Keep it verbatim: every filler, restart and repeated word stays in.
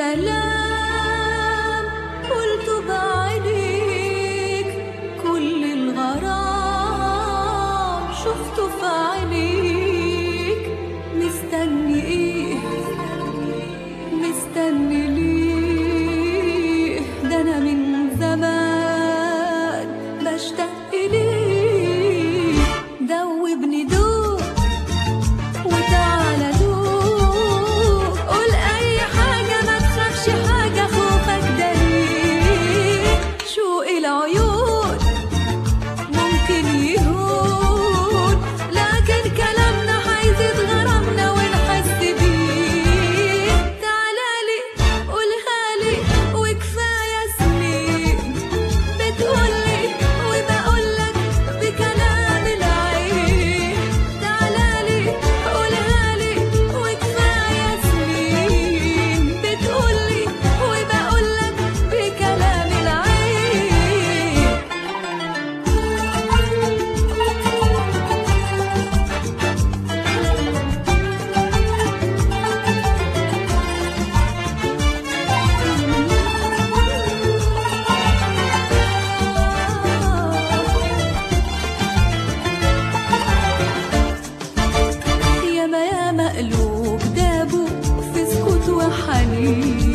كلام قلته بعينيك، كل الغرام شفته في عينيك. مستني ايه مستني ليه؟ ده انا من زمان بشتاق ليه. دوبني دوب وتعالى دوب، قول اي حاجة ما تخافش حاجة، خوفك ده ليه؟ شوق العيون ممكن يهون، لكن كلامنا هيزيد غرامنا ونحس بيه. تعالالي قولها لي وكفاية سنين بتقولي وبقولك بكلام العين. تعالالي قولها لي وكفاية سنين بتقولي وبقولك بكلام العين. ياما ياما قلوب دابوا في سكوت وحنين،